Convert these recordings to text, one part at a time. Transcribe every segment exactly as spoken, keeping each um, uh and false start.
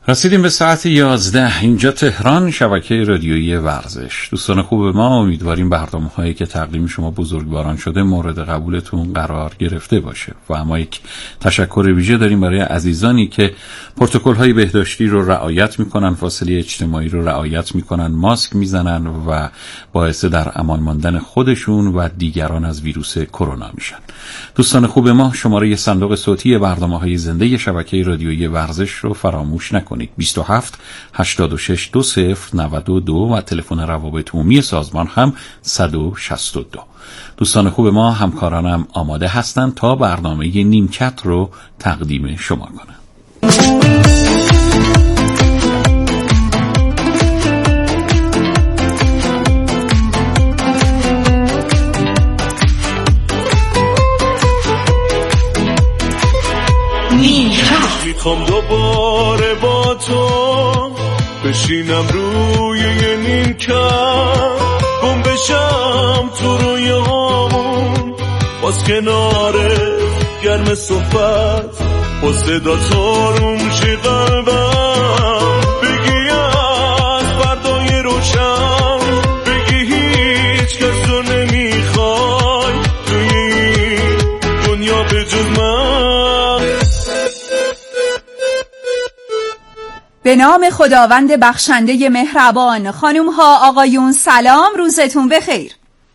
رسیدیم به ساعت یازده. اینجا تهران، شبکه رادیویی ورزش. دوستان خوب ما، امیدواریم برنامه هایی که تقدیم شما بزرگواران شده مورد قبولتون قرار گرفته باشه. و اما یک تشکر ویژه داریم برای عزیزانی که پروتکل های بهداشتی رو رعایت میکنن، فاصله اجتماعی رو رعایت میکنن، ماسک میزنن و باعث در امان ماندن خودشون و دیگران از ویروس کرونا میشن. دوستان خوب ما، شماره صندوق صوتی برنامه های زنده شبکه رادیویی ورزش رو فراموش نکنید. بیست و هفت هشتاد و شش دو صفر نود و دو و تلفن روابط عمومی سازمان هم صد و شصت و دو. دوستان خوب ما، همکارانم آماده هستند تا برنامه نیمکت رو تقدیم شما کنم. میخوام دوباره با تو بشینم روی یه نیمکت، گم بشم تو رویامون، باز کناره گرم صحبت، با صدا تارون شه قلبم، بگی از فردای روشن، بگی هیچ کس رو نمیخوای توی دنیا به جز من. به نام خداوند بخشنده مهربان. خانوم ها، آقایون، سلام، روزتون بخیر.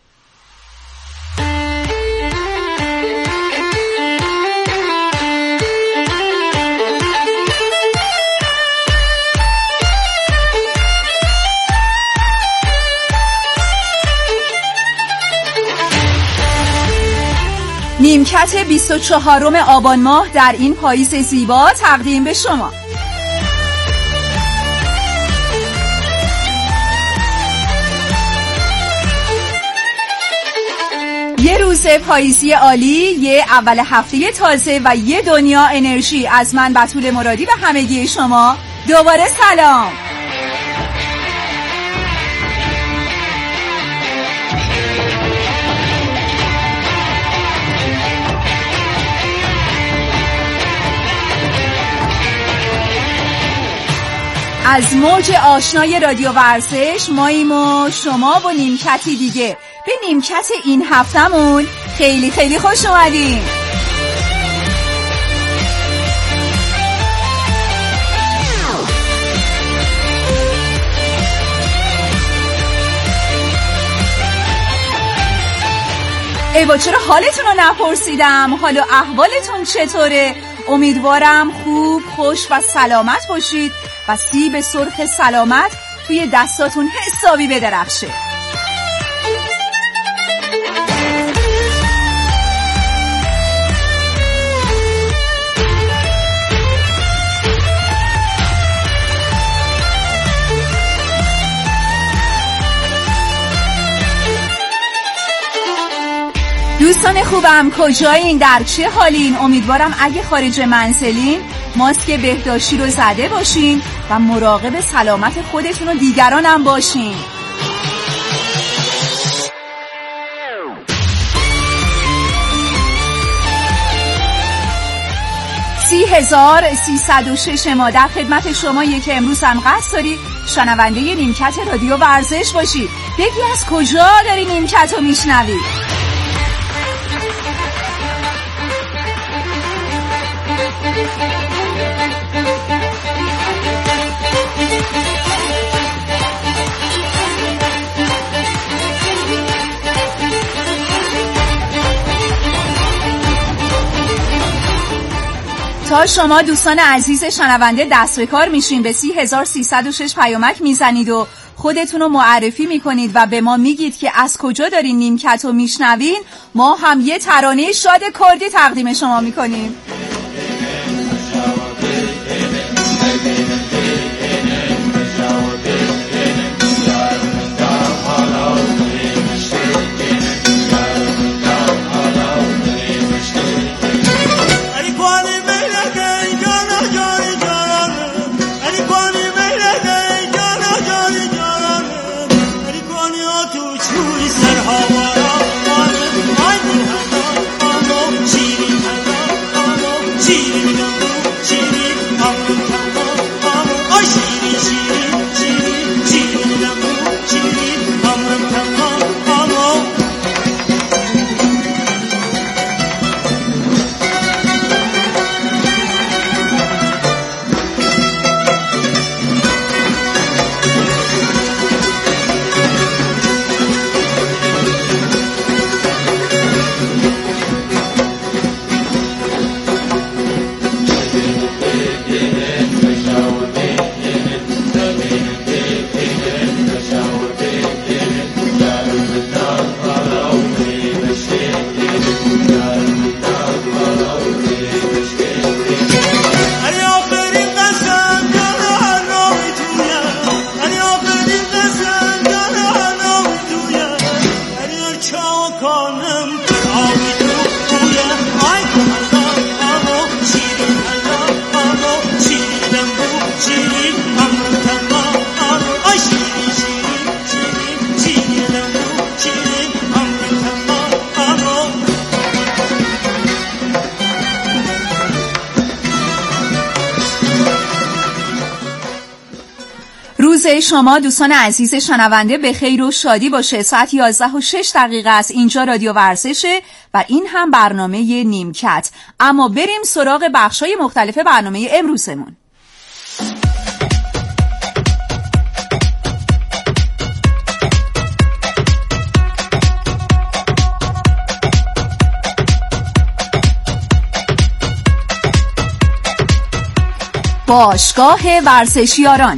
نیمکت بیست و چهارم آبان ماه در این پاییز زیبا تقدیم به شما. یه روز پاییزی عالی، یه اول هفته تازه و یه دنیا انرژی. از من بتول مرادی و همگی شما دوباره سلام. از موج آشنای رادیو ورزش ماییم و شما و نیمکتی دیگه. به نیمکت این هفتمون خیلی خیلی خوش اومدین. ایوا، چرا حالتون رو نپرسیدم؟ حال و احوالتون چطوره؟ امیدوارم خوب، خوش و سلامت باشید و سیب سرخ سلامت توی دستاتون حسابی بدرخشه. دوستان خوبم، کجایین؟ در چه حالین؟ امیدوارم اگه خارج منزلین ماسک بهداشتی رو زده باشین و مراقب سلامت خودتون و دیگران هم باشین. سی هزار سیصد و شش ما در خدمت شمایه که امروز هم قصد داری شنونده نیمکت رادیو ورزش باشی. بگی از کجا داری نیمکت رو میشنوی؟ تا شما دوستان عزیز شنونده دست به کار میشین، به سی هزار سیصد و شش پیامک میزنید و خودتون رو معرفی میکنید و به ما میگید که از کجا دارین نیمکت رو میشنوین، ما هم یه ترانه شاد کردی تقدیم شما میکنیم. روز شما دوستان عزیز شنونده به خیر و شادی باشه. ساعت یازده و شش دقیقه است. اینجا رادیو ورزشه و این هم برنامه نیمکت. اما بریم سراغ بخشای مختلف برنامه امروزمون. باشگاه ورزشیاران،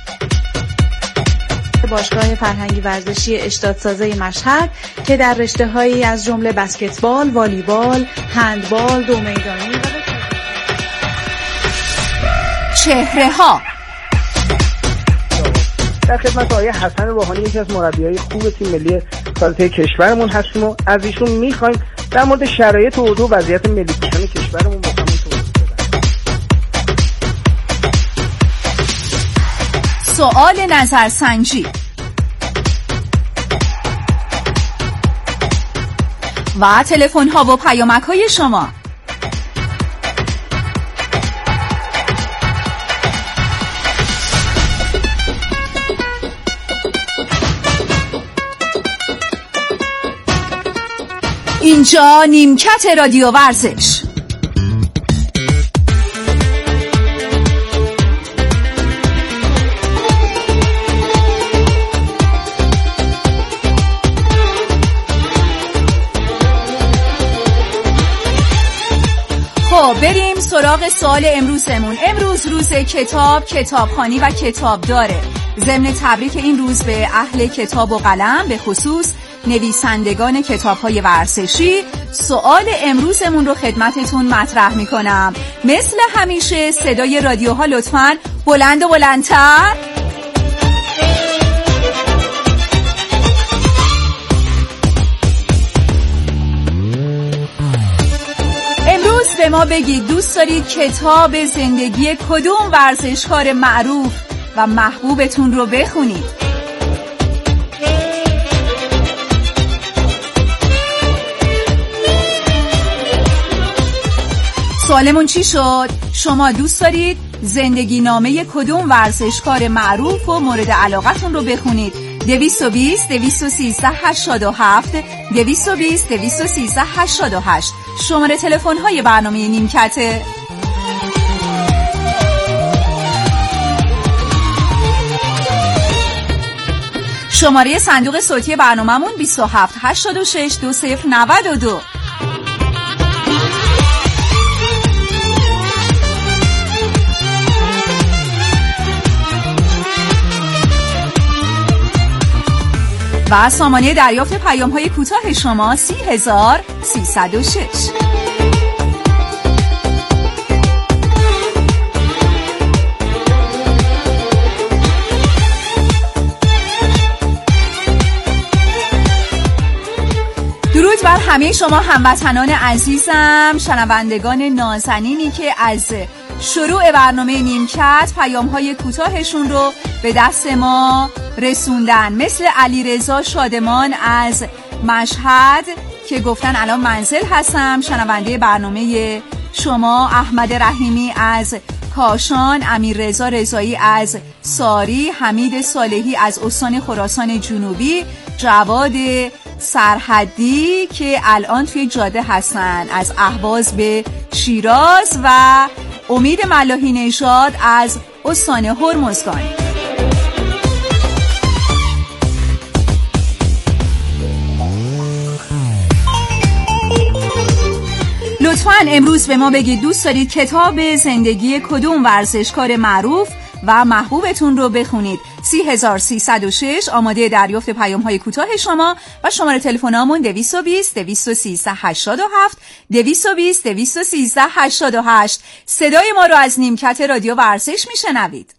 باشگاه فرهنگی ورزشی اشتات‌سازی مشهد که در رشته‌هایی از جمله بسکتبال، والیبال، هندبال، دو میدانی و چهره‌ها. در خدمت آقای حسن روحانی، یکی از مربیای خوب تیم ملی کاراته کشورمون هستیم و از ایشون می‌خوایم در مورد شرایط و اوضاع وضعیت ملی کشان کشورمون با همون توضیح بدن. سوال نظرسنجی و تلفن ها و پیامک های شما. اینجا نیمکت رادیو ورزش. خب بریم سراغ سوال امروزمون. امروز روز کتاب، کتابخوانی و کتاب داره. ضمن تبریک این روز به اهل کتاب و قلم، به خصوص نویسندگان کتاب‌های ورزشی، سوال امروزمون رو خدمتتون مطرح میکنم. مثل همیشه صدای رادیوها لطفاً بلند و بلندتر. امروز به ما بگید دوست دارید کتاب زندگی کدوم ورزشکار معروف و محبوبتون رو بخونید؟ سوالمون چی شد؟ شما دوست دارید زندگی نامه کدوم ورزشکار معروف و مورد علاقتون رو بخونید؟ دویست و بیست دویست و سیزده هشتاد و هفت دویست و بیست دویست و سیزده هشتاد و هشت شماره تلفن های برنامه نیمکته. شماره صندوق صوتی برنامه‌مون بیست و هفت هشتاد و شش دو صفر نود و دو. و سامانه دریافت پیام‌های کوتاه شما سی هزار سیصد و شش. درود بر همه شما هموطنان عزیزم، شنوندگان نازنینی که از شروع برنامه نیمکت پیام‌های کوتاهشون رو به دست ما رسوندن، مثل علیرضا شادمان از مشهد که گفتن الان منزل هستم شنونده برنامه شما، احمد رحیمی از کاشان، امیررضا رضایی از ساری، حمید صالحی از استان خراسان جنوبی، جواد سرحدی که الان توی جاده هستن از اهواز به شیراز و امید ملاحی نژاد از استان هرمزگان. لطفاً امروز به ما بگید دوست دارید کتاب زندگی کدوم ورزشکار معروف و محبوبتون رو بخونید. سی هزار سیصد و شش آماده دریافت پیام های کوتاه شما و شماره تلفنمون دویست و بیست دویست و سیزده هشتاد و هفت دویست و بیست دویست و سیزده هشتاد و هشت. صدای ما رو از نیمکت رادیو ورزش میشنوید.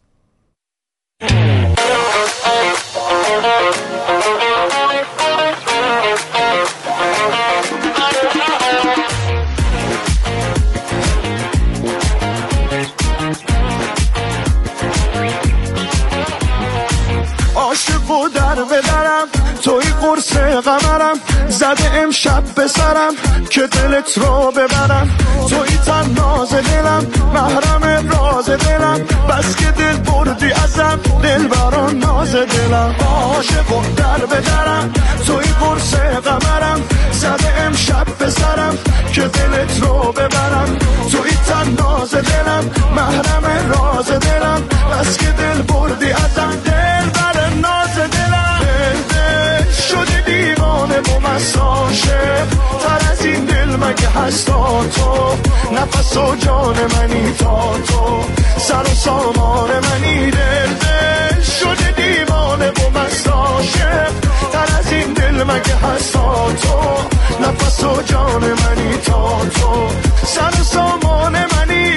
عاشق و در بدرم توی قرص قمرم زده امشب به سرم که دلت رو ببرم، توی تناز دلم محرم راز دلم، بس که دل بردی ازم دل بران ناز دلم، عاشق و در بدرم توی قرص قمرم، زده امشب به سرم که دلت رو ببرم، توی تناز دلم محرم راز دلم، بس که دل بردی ازم دل بران ناز دلم، دل دل شده دیوانه و مست عاشق، تر از این دل مگه هستا تو، نفس و جان منی تا تو، سر و سامان منی، دل دل شده دیوانه و مست عاشق، تر از این دل مگه هستا تو، نفس و جان منی تا تو، سر و سامان منی.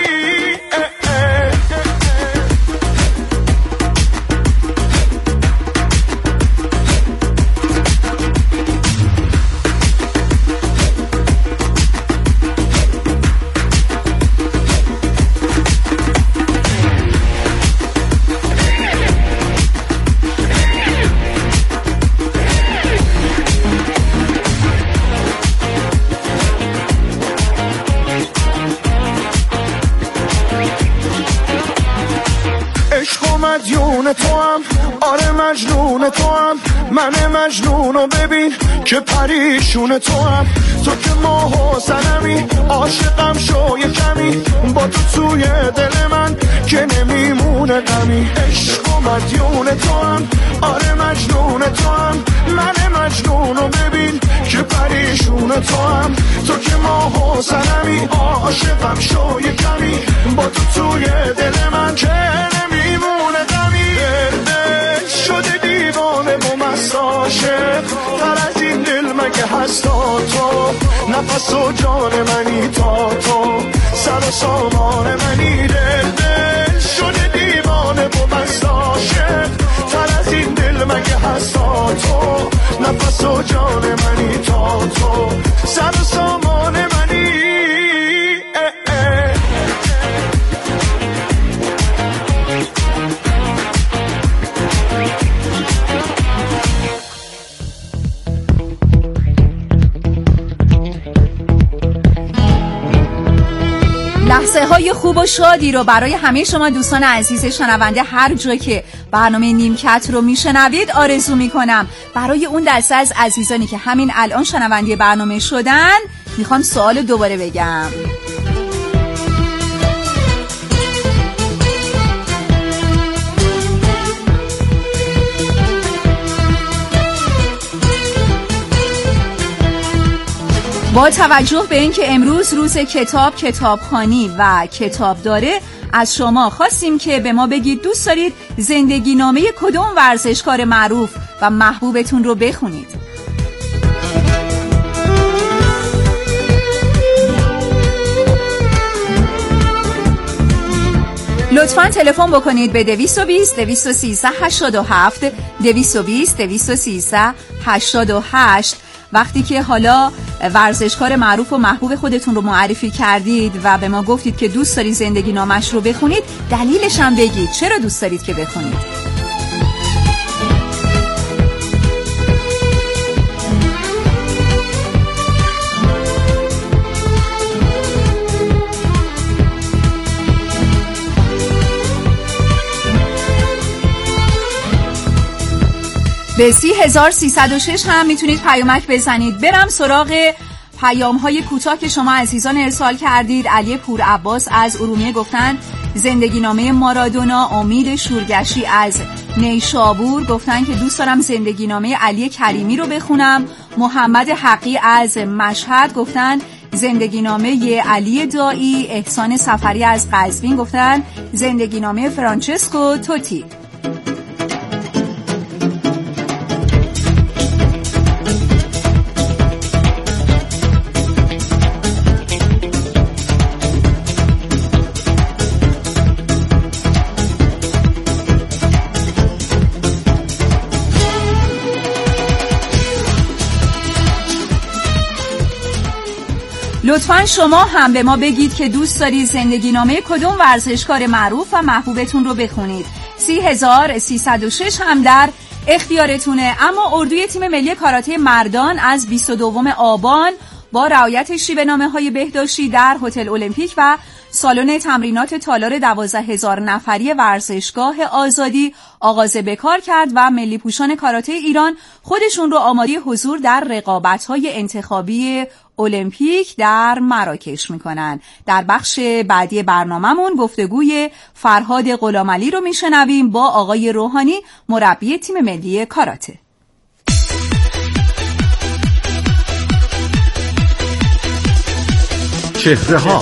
مدیون تو هم، آره مجنون تو هم، من مجنونو ببین که پریشون تو هم، تو که ماه و سنمی عاشقم شو یه کمی، با تو توی دل من که نمیمونه غمی، عشق و مدیون تو هم، آره مجنون تو هم، من مجنونو ببین که پریشون تو هم، تو که ماه و سنمی عاشقم شو یه کمی، با تو توی دل من که نمیمونه غمی، دل دل شده دیوانه و مست عاشق، تر از این دل مگه هستا تو، نفس و جان منی تا تو، سر و سامان منی، دل دل شده دیوانه و مست عاشق، تر از این دل مگه هستا تو، نفس و جان منی تا تو، سر و سامان منی. لحظه های خوب و شادی رو برای همه شما دوستان عزیز شنونده هر جا که برنامه نیمکت رو میشنوید آرزو میکنم. برای اون دسته از عزیزانی که همین الان شنونده برنامه شدن میخوام سوال دوباره بگم. با توجه به اینکه امروز روز کتاب، کتابخوانی و کتاب داره، از شما خواستیم که به ما بگید دوست دارید زندگی نامه کدوم ورزشکار معروف و محبوبتون رو بخونید. لطفاً تلفن بکنید به دویست و بیست دویست و سیزده هشتاد و هفت دویست و بیست دویست و سیزده هشتاد و هشت. وقتی که حالا ورزشکار معروف و محبوب خودتون رو معرفی کردید و به ما گفتید که دوست دارید زندگی نامش رو بخونید، دلیلش هم بگید چرا دوست دارید که بخونید. به سی هزار سیصد و شش هم میتونید پیامک بزنید. برم سراغ پیام های کوتاه که شما عزیزان ارسال کردید. علی پور عباس از ارومیه گفتن زندگی نامه مارادونا. امید شورگشی از نیشابور گفتن که دوست دارم زندگی نامه علی کریمی رو بخونم. محمد حقی از مشهد گفتن زندگی نامه علی دایی. احسان سفری از قزوین گفتن زندگی نامه فرانچسکو توتی. لطفاً شما هم به ما بگید که دوست دارید زندگی نامه کدوم ورزشکار معروف و محبوبتون رو بخونید. سی هزار سیصد و شش هم در اختیارتونه. اما اردوی تیم ملی کاراته مردان از بیست و دوم آبان با رعایت شیوه‌نامه‌های بهداشتی در هتل المپیک و سالن تمرینات تالار دوازده هزار نفری ورزشگاه آزادی آغاز به کار کرد و ملی پوشان کاراته ایران خودشون رو آماده حضور در رقابت‌های انتخابی المپیک در مراکش میکنن. در بخش بعدی برنامه‌مون گفتگوی فرهاد غلامعلی رو میشنویم با آقای روحانی، مربی تیم ملی کاراته. چهره‌ها.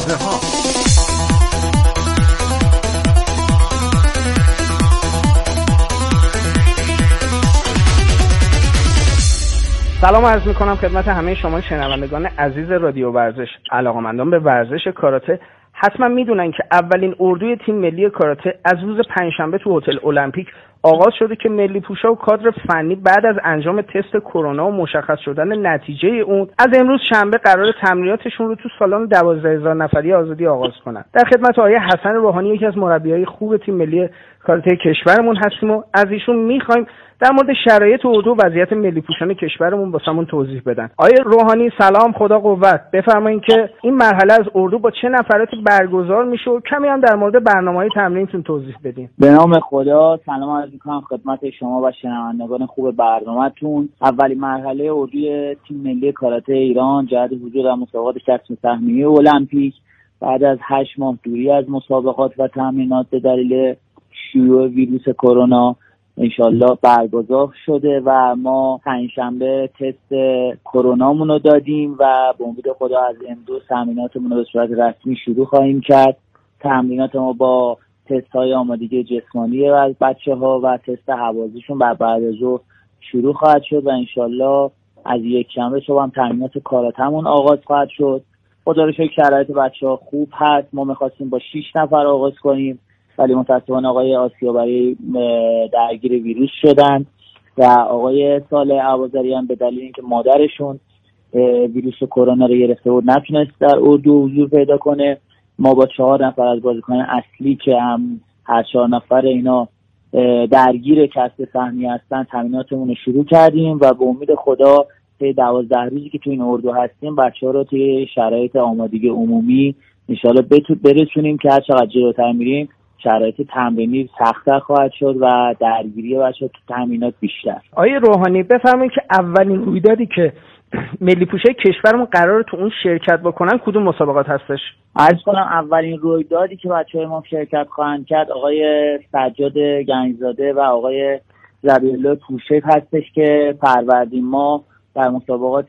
سلام عرض میکنم خدمت همه شما شنوندگان عزیز رادیو ورزش. علاقه‌مندان به ورزش کاراته حتما میدونن که اولین اردوی تیم ملی کاراته از روز پنجشنبه تو هتل المپیک آغاز شده که ملی پوشا و کادر فنی بعد از انجام تست کرونا و مشخص شدن نتیجه اون از امروز شنبه قرار تمریناتشون رو تو سالن دوازده هزار نفری آزادی آغاز کنن. در خدمت آقای حسن روحانی، یکی از مربیای خوب تیم ملی کاراته کشورمون هستیم و از ایشون میخوایم در مورد شرایط اردو و وضعیت ملی پوشان کشورمون واسمون توضیح بدن. آقای روحانی سلام، خدا قوت. بفرمایید که این مرحله از اردو با چه نفراتی برگزار میشه و کمی هم در مورد برنامه‌های تمرینتون توضیح بدین. به نام خدا، سلام عرض می‌کنم خدمت شما و شنوندگان خوب برنامه‌تون. اولین مرحله اردوی تیم ملی کاراته ایران جهت حضور در مسابقات کسب سهمیه المپیک بعد از هشت ماه دوری از مسابقات و تمرینات به دلیل شیوع ویروس کرونا انشالله برگزار شده و ما پنجشنبه تست کرونامون رو دادیم و به امید خدا از امروز تمریناتمون رو به صورت رسمی شروع خواهیم کرد. تمرینات ما با تست های آمادگی جسمانی از بچه ها و تست هوازیشون بر بعد از ظهر شروع خواهد شد و انشالله از یک شنبه صبح هم تمرینات کاراتمون آغاز خواهد شد. خدا رو شکر شرایط بچه ها خوب هست. ما میخواستیم با شش نفر آغاز کنیم ولی متاسفانه آقای آسیابری درگیر ویروس شدن و آقای صالح عوازری هم به دلیل اینکه مادرشون ویروس کرونا رو گرفته بود نتونست در اردو حضور پیدا کنه. ما با چهار نفر از بازیکنان اصلی که هم هر چهار نفر اینا درگیر کسب سهمیه هستن تمریناتمون رو شروع کردیم و به امید خدا طی دوازده روزی که تو این اردو هستیم بچه‌ها رو توی شرایط آمادگی عمومی انشالله برسونیم که هر چقدر جلوتر میریم شرایط تمرینی سخت‌تر خواهد شد و درگیری بچه‌ها تو تمرینات بیشتر. آقای روحانی بفرمایید که اولین رویدادی که ملی پوشای کشورمون قراره تو اون شرکت بکنن کدوم مسابقات هستش؟ عرض کنم اولین رویدادی که بچه‌های ما شرکت خواهند کرد آقای سجاد گنجزاده و آقای زبیرالله پوشک هستش که فروردین ما در مسابقات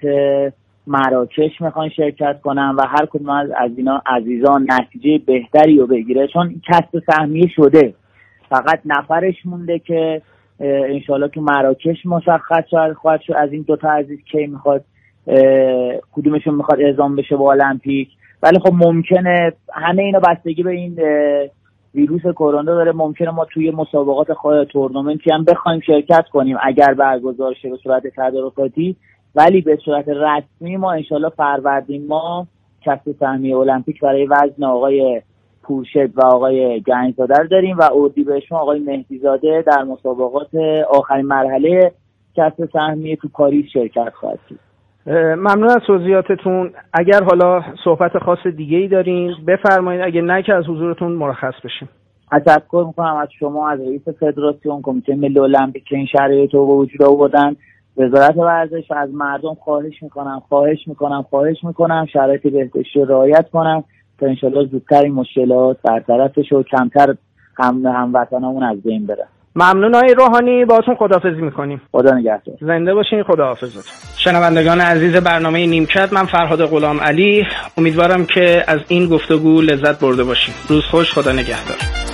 مراکش میخوان شرکت کنن و هر کدوم از اینا عزیزان نتیجه بهتری رو بگیره چون کسب سهمیه شده، فقط نفرش مونده که انشالله تو مراکش مشخص خواهد شد از این دوتا عزیز کی میخواد کدومشون میخواد اعزام بشه با المپیک. ولی خب ممکنه همه اینا بستگی به این ویروس کرونا داره. ممکنه ما توی مسابقات خواهد تورنمنتی هم بخوایم شرکت کنیم اگر برگزار شه به صورت تدارکاتی، ولی به صورت رسمی ما انشالله فروردین ما کسب سهمیه المپیک برای وزن آقای پورشد و آقای گنجزاده رو داریم و اردیبهشت آقای مهدیزاده در مسابقات آخرین مرحله کسب سهمیه تو پاریس شرکت خواهد کرد. ممنون از توضیحاتتون. اگر حالا صحبت خاص دیگه ای دارین بفرمایید، اگه نه که از حضورتون مرخص بشیم. تشکر میکنم از شما، از رئیس فدراسیون کمیته ملی المپیک که این شرایط رو به وجود آوردن. وزارت ورزش از مردم خواهش میکنم خواهش میکنم خواهش میکنم شرایط بهداشتی رو رعایت کنم تا انشالله زودتر این مشکلات برطرف بشه و کمتر هم هموطنامون از بین بره. ممنون آقای روحانی، باهاتون خداحافظی میکنیم. خدا نگهدار. زنده باشین. خداحافظتون. شنوندگان عزیز برنامه نیمکت، من فرهاد غلامعلی امیدوارم که از این گفتگو لذت برده باشیم. روز خوش، خدا نگهدار.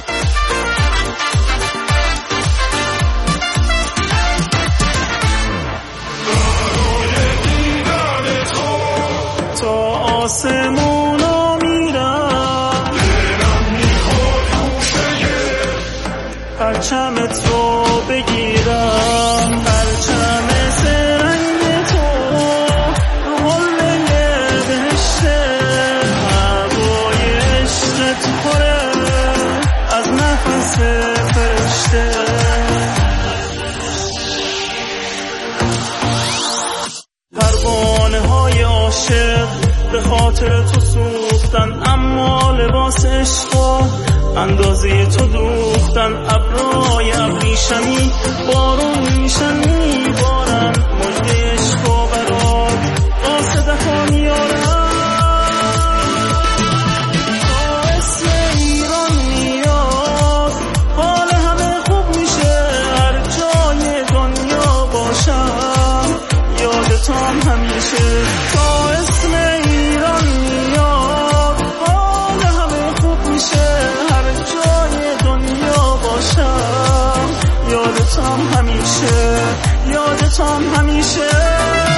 آسمونا میرم دلم میخواد گوشه پرچمت رو بگیرم، پرچم سرنگ تو رو حله بهشته، هوای عشقت پره از نفس فرشته. به خاطر تو سوختن، اما لباس عشقا اندازه تو دوختن. ابرای ابریشمی بارون میشن میبارن، مژده عشقا برات قاصدکا میارن. یادتم همیشه تا اسم ایران میاد، حال همه خوب میشه هر جای دنیا باشم. یادتم همیشه، یادتم همیشه.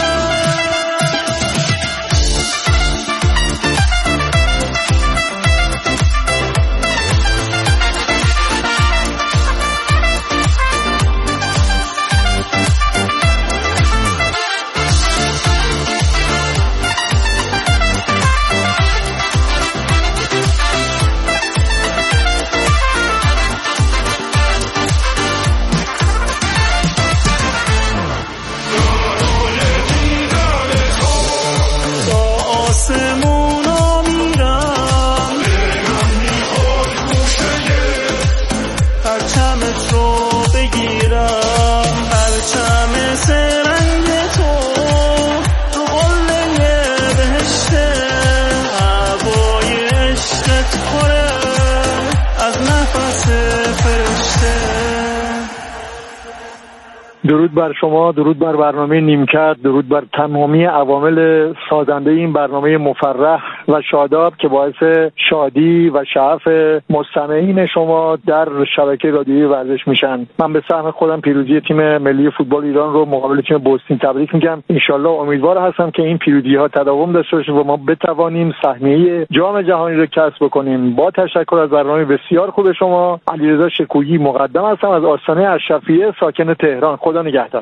درود بر شما، درود بر برنامه نیمکت، درود بر تمامی عوامل سازنده این برنامه مفرح و شاداب که باعث شادی و شعف مستمعین شما در شبکه رادیویی ورزش میشن. من به سهم خودم پیروزی تیم ملی فوتبال ایران رو مقابل تیم بوسنی تبریک میگم. انشالله امیدوار هستم که این پیروزی ها تداوم داشته باشه و ما بتوانیم سهمیه جام جهانی رو کسب بکنیم. با تشکر از برنامه بسیار خوب شما. علیرضا شکویی مقدم هستم از آستانه اشرفیه ساکن تهران. خدا نگهدار.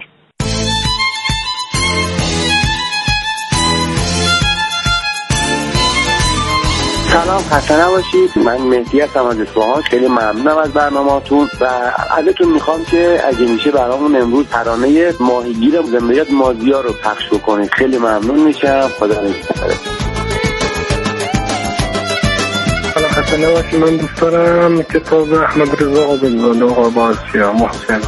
سلام، خسته نباشید. من مهدی هستم از اصفهان. خیلی ممنونم از برنامه‌تون و ازتون میخوام که اگه میشه برامون امروز ترانه ماهیگیر زندگیت مازیار رو پخش بکنید. خیلی ممنون میشم. خدا نگهدار. سلام، خسته نباشید. من دوست دارم کتاب احمد رضا عابدزاده قربانسیا محسن.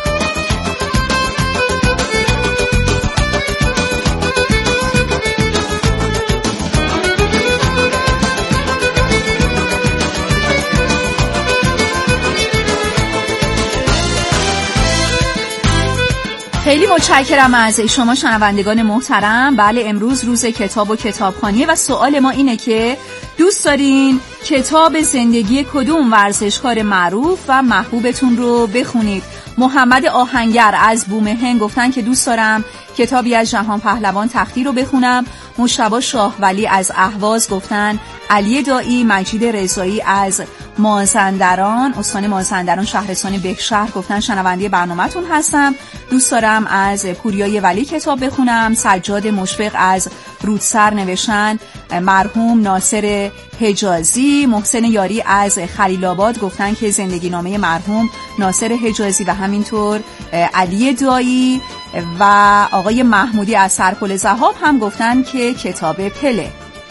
خیلی متشکرم از شما شنوندگان محترم. بله، امروز روز کتاب و کتابخوانیه و سوال ما اینه که دوست دارین کتاب زندگی کدوم ورزشکار معروف و محبوبتون رو بخونید؟ محمد آهنگر از بومهن گفتن که دوست دارم کتابی از جهان پهلوان تختی رو بخونم. مجتبی شاهولی از اهواز گفتن علی دایی. مجید رضایی از مازندران، استان مازندران شهرستان بهشهر گفتن شنونده برنامه‌تون هستم، دوست دارم از پوریای ولی کتاب بخونم. سجاد مشفق از رودسر نوشتن مرحوم ناصر حجازی. محسن یاری از خلیل آباد گفتن که زندگی نامه مرحوم ناصر حجازی و همینطور علی دایی. و آقای محمودی از سرپل ذهاب هم گفتن که کتاب پله.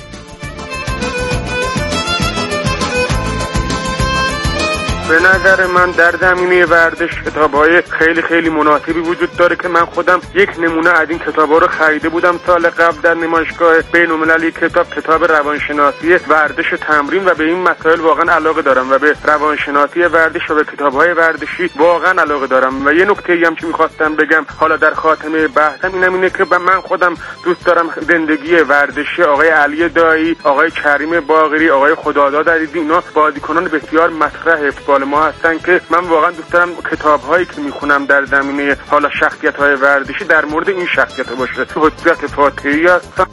به نظر من در زمینه ورزش کتاب‌های خیلی خیلی مناسبی وجود داره که من خودم یک نمونه از این کتاب‌ها رو خریده بودم سال قبل در نمایشگاه بین‌المللی کتاب کتاب روانشناسی ورزش و تمرین و به این مسائل واقعا علاقه دارم و به روانشناسی ورزش و به کتاب‌های ورزشی واقعا علاقه دارم. و یه نکته‌ای هم که می‌خواستم بگم حالا در خاتمه بحثم اینم اینه که من خودم دوست دارم زندگی ورزشی آقای علی دایی، آقای کریم باقری، آقای خداداد عزیزی، اینا بازیکنان بسیار مطرح فوتبال ما هستن که من واقعا دوست دارم کتاب‌هایی که میخونم در زمینه حالا شخصیت‌های ورزشی در مورد این شخصیت‌ها باشه. حجت فاتحی هستم.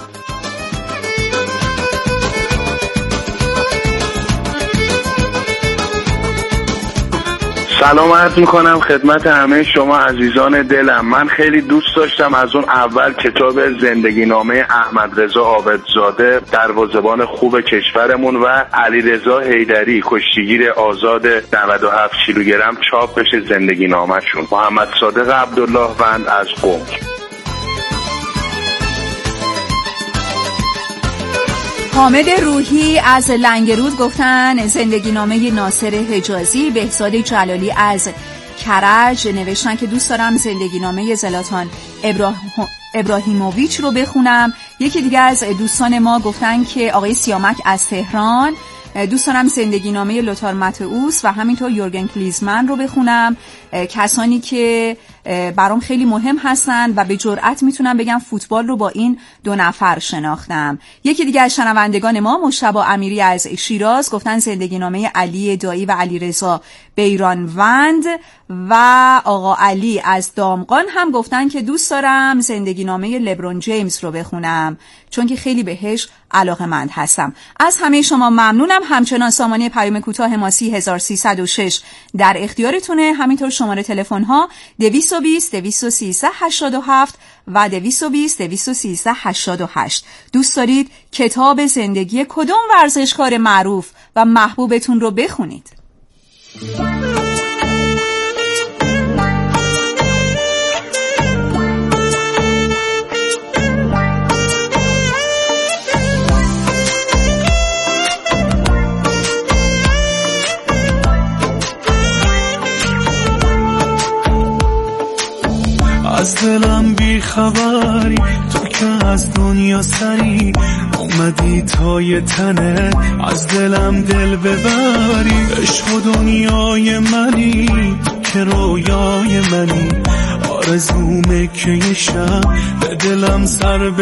سلام عرض میکنم خدمت همه شما عزیزان دلم. من خیلی دوست داشتم از اون اول کتاب زندگی نامه احمد رضا عابدزاده دروازه‌بان خوب کشورمون و علی رضا حیدری کشتیگیر آزاد نود و هفت کیلوگرم چاپ بشه زندگی نامه‌شون. محمد صادق عبدالله وند از قم. حامد روحی از لنگرود گفتن زندگی نامه ناصر حجازی. بهزاد جلالی از کرج نوشتن که دوست دارم زندگی نامه زلاتان ابراهیم ابراهیموویچ رو بخونم. یکی دیگه از دوستان ما گفتن که آقای سیامک از تهران دوست دارم زندگی نامه لوتار ماتئوس و همینطور یورگن کلیزمن رو بخونم، کسانی که برام خیلی مهم هستن و به جرئت میتونم بگم فوتبال رو با این دو نفر شناختم. یکی دیگه از شنوندگان ما مجتبی امیری از شیراز گفتن زندگی نامه علی دایی و علیرضا بیرانوند و آقا علی از دامغان هم گفتن که دوست دارم زندگی نامه لبرون جیمز رو بخونم چون که خیلی بهش علاقه‌مند هستم. از همه شما ممنونم. همچنان سامانه پیام کوتاه ما سی هزار و سیصد و شش در اختیارتونه، همینطور شماره تلفن ها دویست و بیست دویست و سیزده هشتاد و هفت و دویست و بیست دویست و سیزده هشتاد و هشت. دوست دارید کتاب زندگی کدوم ورزشکار معروف و محبوبتون رو بخونید؟ از دلم بی خبری تو که از دنیا سری اومدی تا یه تنه از دلم دل ببری. عشق و دنیای منی تو که رویای منی، آرزومه که یه شب به دلم سر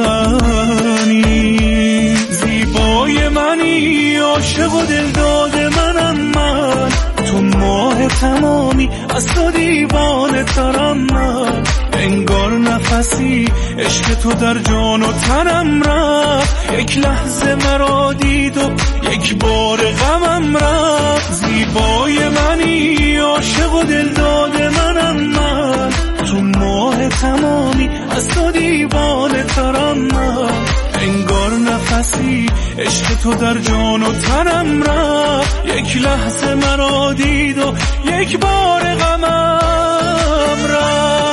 بزنی. زیبای منی عاشق و دل داده منم من، تو ماه تمامی از تو دیوانه ترم من. انگار نفسی عشق تو در جان و تنم رفت، یک لحظه مرا دید و یک بار غمم رفت. زیبای منی عاشق و دل داده منم من، تو ماه تمامی از تو دیوانه ترم من. انگار نفسی عشق تو در جان و تنم رفت، یک لحظه مرا دید و یک بار غمم رفت.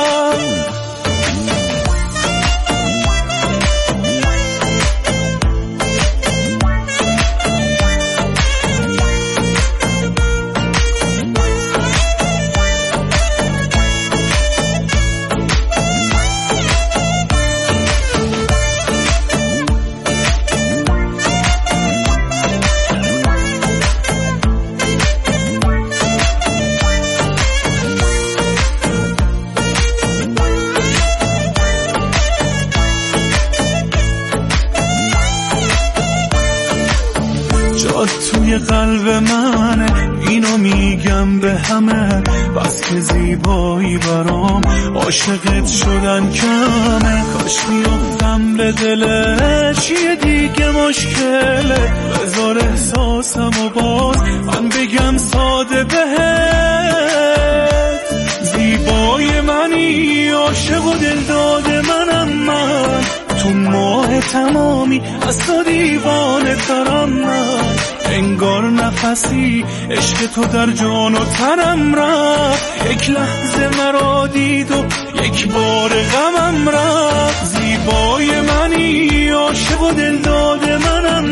توی قلب منه اینو میگم به همه، بس که زیبایی برام عاشقت شدن کمه. کاش میافتم به دلش یه دیگه مشکله، بذار احساسم و باز من بگم ساده بهت. زیبای منی عاشق و دل داده منم من، تو ماه تمامی از تو دیوانه ترم من. انگار نفسی عشق تو در جان و تنم رفت، یک لحظه مرا دید و یک بار غمم رفت. زیبای منی عاشق و دل داده منم